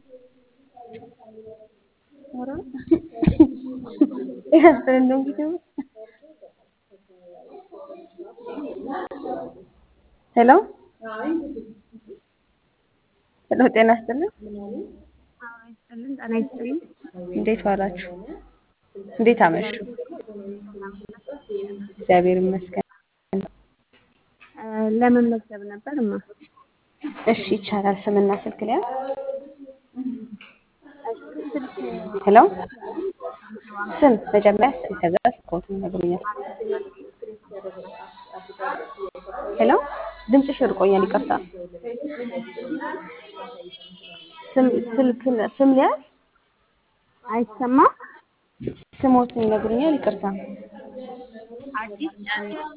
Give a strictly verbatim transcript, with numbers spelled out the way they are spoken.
ኧረ ያስጠላል ነው እንግዲህ። ሄሎ ሄሎ፣ ጤና ይስጥልኝ። አዎ ይስጥልን። ጤና ይስጥልን። እንዴት ዋላችሁ? እንዴት አመሹ? ሰላም ነው። እግዚአብሔር ይመስገን። ለመመዝገብ ነበር እማ። እሺ ይቻላል። ስምና ስልክ ሊያ እሺ ስልክ ሄሎ፣ ስም መጀመሪያ ስም፣ ከዛ ስልክዎትን ይነግሩኛል። ሄሎ፣ ድምፅሽ ርቆኛል፣ ይቅርታ። ስም ስልክ ስም ሊያዝ አይሰማም። ስሞትን ይነግሩኛል፣ ይቅርታ። አዲስ ጫኔ